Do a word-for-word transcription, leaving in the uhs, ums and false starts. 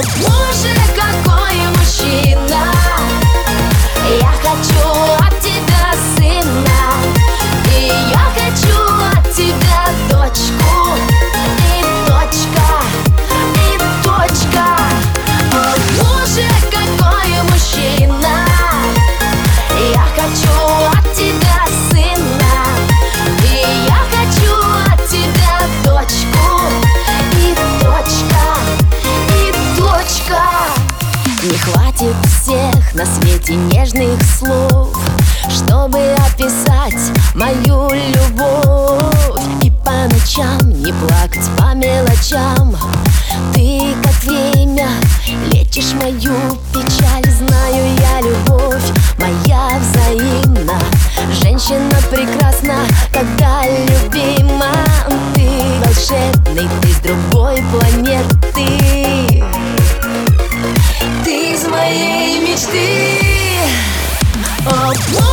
боже, какой мужчина! Я хочу от тебя сына, и я хочу от тебя дочку. И точка, и точка. О, боже, какой мужчина! Я хочу от тебя сына, и я хочу от тебя дочку. И точка, и точка. Не хватит всех на свете нежных слов, чтобы описать мою любовь. И по ночам не плакать по мелочам. Ты, как время, лечишь мою печаль. Знаю я, любовь моя взаимна. Женщина прекрасна, когда любима. Ты волшебный, ты с другой планеты. Ты из моей мечты. О,